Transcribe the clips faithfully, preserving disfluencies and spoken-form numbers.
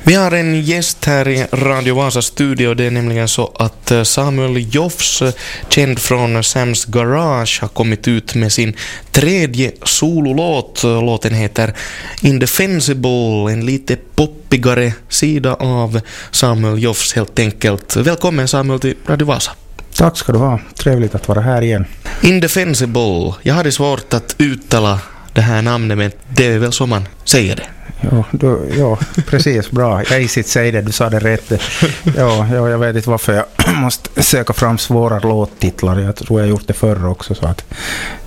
Vi har en gäst här i Radio Vasa studio. Det är nämligen så att Samuel Jofs, känd från Sam's Garage, har kommit ut med sin tredje sololåt. Låten heter Indefensible, en lite poppigare sida av Samuel Jofs helt enkelt. Välkommen Samuel till Radio Vasa. Tack ska du ha. Trevligt att vara här igen. Indefensible. Jag hade svårt att uttala det här namnet, men det är väl som man säger det. Ja, du, ja precis, bra. Jag i sitt säger det, du sa det rätt. Ja, ja, jag vet inte varför jag måste söka fram svåra låttitlar. Jag tror jag gjort det förr också. Så att,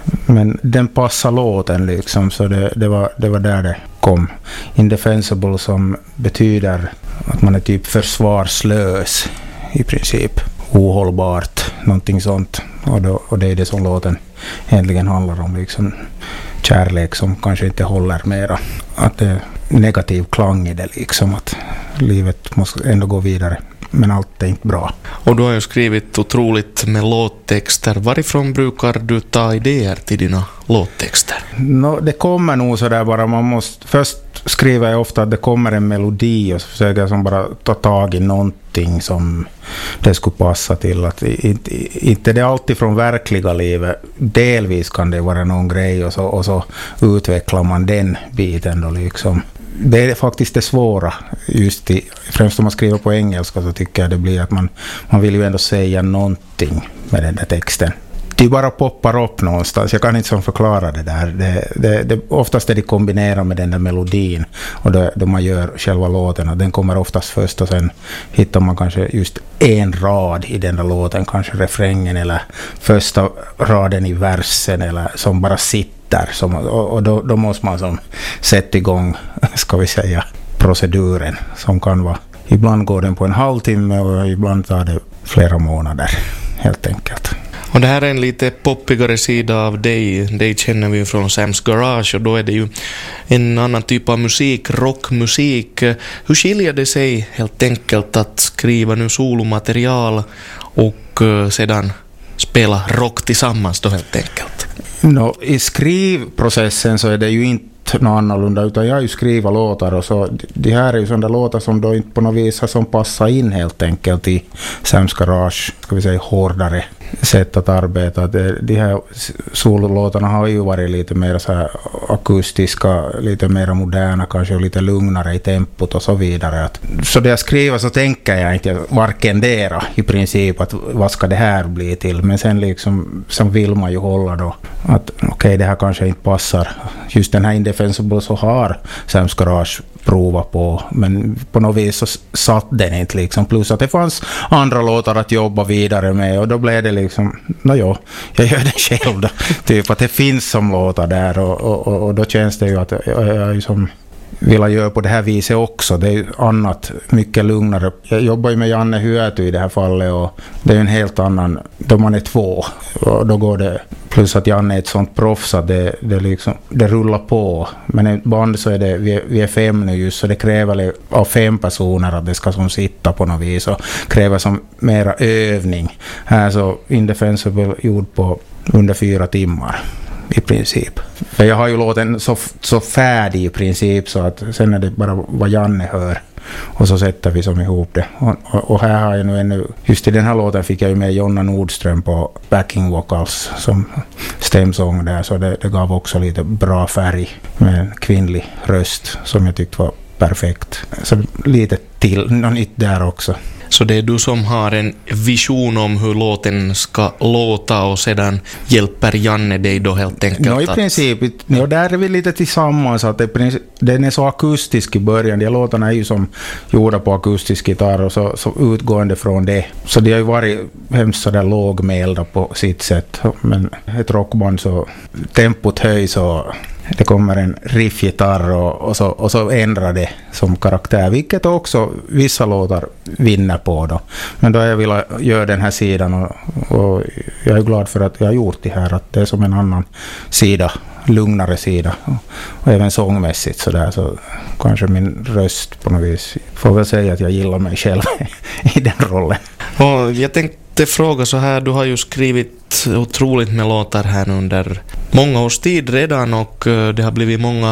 men den passar låten liksom, så det, det, var, det var där det kom. Indefensible, som betyder att man är typ försvarslös i princip. Ohållbart, någonting sånt. Och, då, och det är det som låten egentligen handlar om, liksom kärlek som kanske inte håller mera. Att det är negativ klang i det, liksom att livet måste ändå gå vidare, men allt är inte bra. Och du har ju skrivit otroligt med låttexter. Varifrån brukar du ta idéer till dina låttexter? No, det kommer nog så där bara, man måste först skriver jag ofta att det kommer en melodi och så försöker jag som bara ta tag i någonting som det skulle passa till. Att inte, inte det är alltid från verkliga livet. Delvis kan det vara någon grej och så, och så utvecklar man den biten då liksom. Det är faktiskt det svåra. Just i, främst om man skriver på engelska så tycker jag det blir att man, man vill ju ändå säga någonting med den där texten. Det bara poppar upp någonstans. Jag kan inte som förklara det där. Det, det, det, oftast är det kombinerat med den där melodin och då, då man gör själva låten. Och den kommer oftast först och sen hittar man kanske just en rad i den där låten. Kanske refrängen eller första raden i versen eller som bara sitter. Som, och och då, då måste man som sätta igång, ska vi säga, proceduren som kan vara. Ibland går den på en halvtimme och ibland tar det flera månader helt enkelt. Och det här är en lite poppigare sida av dig. Det känner vi från Sam's Garage och då är det ju en annan typ av musik, rockmusik. Hur skiljer det sig helt enkelt att skriva nu solomaterial och uh, sedan spela rock tillsammans då helt enkelt? No, i skrivprocessen så är det ju inte något annorlunda, utan jag har ju skrivit låtar och så det här är ju sådana låtar som då inte på något vis har som passar in helt enkelt i Sam's Garage, ska vi säga hårdare sätt att arbeta. Det, de här sololåtarna har ju varit lite mer så här akustiska, lite mer moderna, kanske lite lugnare i tempot och så vidare. Att, så det jag skriver så tänker jag inte varken dera i princip att vad ska det här bli till, men sen liksom sen vill man ju hålla då att okej, okay, det här kanske inte passar. Just den här Indefensible så har Sam's Garage prova på, men på något vis så satt den inte liksom, plus att det fanns andra låtar att jobba vidare med och då blev det liksom, nåja, jag gör det själv då, typ att det finns som låtar där och, och, och då känns det ju att jag, jag liksom vill göra på det här viset också. Det är ju annat, mycket lugnare. Jag jobbar ju med Janne Hyöty i det här fallet och det är en helt annan, då man är två och då går det, plus att Janne är ett sånt proffs att det, det, liksom, det rullar på. Men i band så är det, vi är, vi är fem nu just, så det kräver av fem personer att det ska som sitta på något vis och kräver som mera övning. Här så Indefensible gjord på under fyra timmar i princip. För jag har ju låten så, så färdig i princip så att sen är det bara vad Janne hör och så sätter vi som ihop det. Och, och, och här har jag nu ännu, just i den här låten fick jag ju med Jonna Nordström på backing vocals som stämsång där, så det, det gav också lite bra färg med en kvinnlig röst som jag tyckte var perfekt. Så lite till, något nytt där också. Så det är du som har en vision om hur låten ska låta och sedan hjälper Janne dig då helt enkelt? Ja, i princip. Ja, där är vi lite tillsammans. Att det, den är så akustisk i början. De låtarna är ju som gjorda på akustisk gitarr och så, så utgående från det. Så det har ju varit hemskt sådär lågmälda på sitt sätt. Men ett rockband så tempot höjs och det kommer en riffgitarr och, och, så, och så ändrar det som karaktär, vilket också vissa låtar vinner på då. Men då har jag velat göra den här sidan och, och jag är glad för att jag har gjort det här, att det är som en annan sida, lugnare sida och, och även sångmässigt så där, så kanske min röst på något vis får väl säga att jag gillar mig själv i den rollen. Och jag tänkte fråga så här, du har ju skrivit otroligt med låtar här under många års tid redan och det har blivit många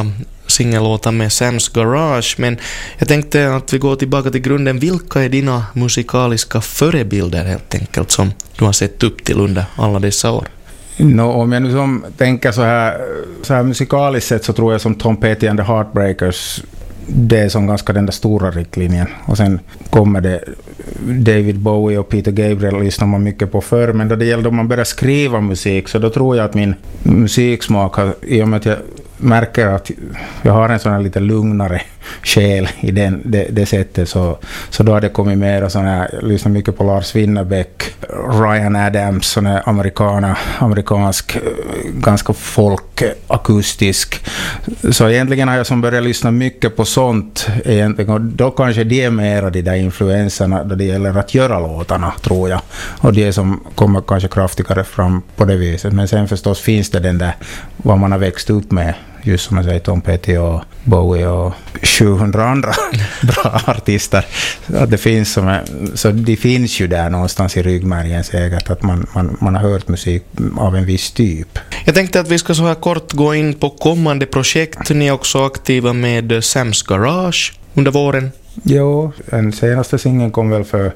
singellåtar med Sam's Garage, men jag tänkte att vi går tillbaka till grunden. Vilka är dina musikaliska förebilder helt enkelt som du har sett upp till under alla dessa år? No, om jag nu som tänker så här, så här musikaliskt sett så tror jag som Tom Petty and the Heartbreakers, det är som ganska den där stora riktlinjen. Och sen kommer det David Bowie och Peter Gabriel lyssnar man mycket på förr, men då det gäller om man börjar skriva musik så då tror jag att min musiksmak har, i och med att jag märker att jag har en sån här lite lugnare själ i den, det, det sättet, så, så då har det kommit mer och sån här, jag lyssnar mycket på Lars Winnerbäck, Ryan Adams, sån här amerikana, amerikansk, ganska folkakustisk. Så egentligen har jag som börjat lyssna mycket på sånt egentligen, och då kanske det är mer de där influenserna då det gäller att göra låtarna, tror jag. Och det som kommer kanske kraftigare fram på det viset. Men sen förstås finns det den där vad man har växt upp med, just som jag säger, Tom Petty och Bowie och sjuhundra andra bra artister. Att det finns som är, så det finns ju där någonstans i ryggmärgen säkert att man, man, man har hört musik av en viss typ. Jag tänkte att vi ska så här kort gå in på kommande projekt. Ni är också aktiva med Sam's Garage under våren. Jo, den senaste singeln kom väl för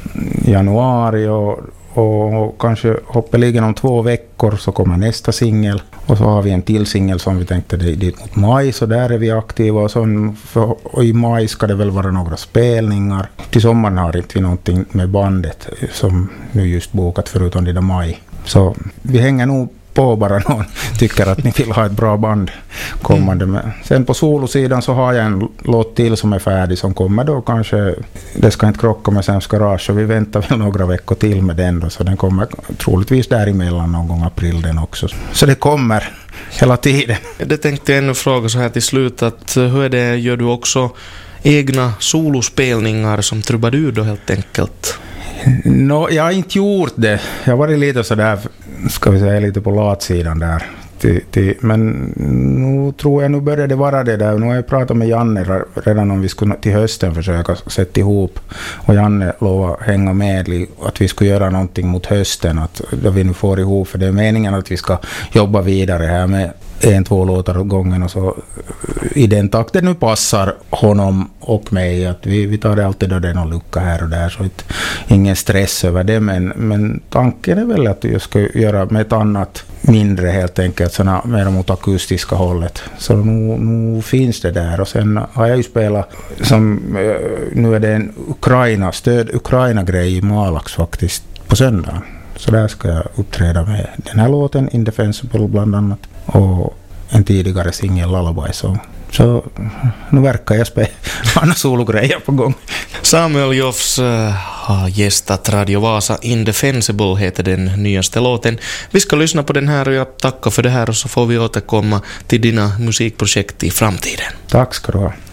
januari och Och kanske hoppeligen om två veckor så kommer nästa singel. Och så har vi en till singel som vi tänkte dit mot maj. Så där är vi aktiva. Och, så, och i maj ska det väl vara några spelningar. Till sommaren har inte vi någonting med bandet som nu just bokat förutom det där maj. Så vi hänger nog på bara någon tycker att ni vill ha ett bra band kommande med. Sen på solosidan så har jag en låt till som är färdig som kommer då kanske, det ska inte krocka med Sam's Garage, och vi väntar väl några veckor till med den då, så den kommer troligtvis däremellan någon gång april den också. Så det kommer hela tiden. Det tänkte jag ännu fråga så här till slut, att hur är det, gör du också egna solospelningar som trubadur då helt enkelt? No, jag har inte gjort det. Jag har varit lite sådär, ska vi säga, lite på latsidan där. Till, till, men nu tror jag nu börjar det vara det där. Nu har jag pratat med Janne redan om vi skulle till hösten försöka sätta ihop. Och Janne lovade hänga med att vi skulle göra någonting mot hösten. Att då vi nu får ihop, för det är meningen att vi ska jobba vidare här med en, två låtar åt gången och så i den takt det nu passar honom och mig, att vi, vi tar det alltid då det är någon lucka här och där, så inte, ingen stress över det, men, men tanken är väl att jag ska göra med ett annat mindre helt enkelt, såna mer mot akustiska hållet, så nu, nu finns det där. Och sen har jag ju spelat som, nu är det en Ukraina, stöd Ukraina-grej i Malax faktiskt på söndagen. Så där ska jag uppträda med den här låten, Indefensible bland annat, och en tidigare singel, Lullaby Song. Så nu verkar jag spela andra sologrejer på gång. Samuel Jofs uh, har gästat Radio Vasa. Indefensible heter den nyaste låten. Vi ska lyssna på den här och jag tackar för det här, och så får vi återkomma till dina musikprojekt i framtiden. Tack ska du ha.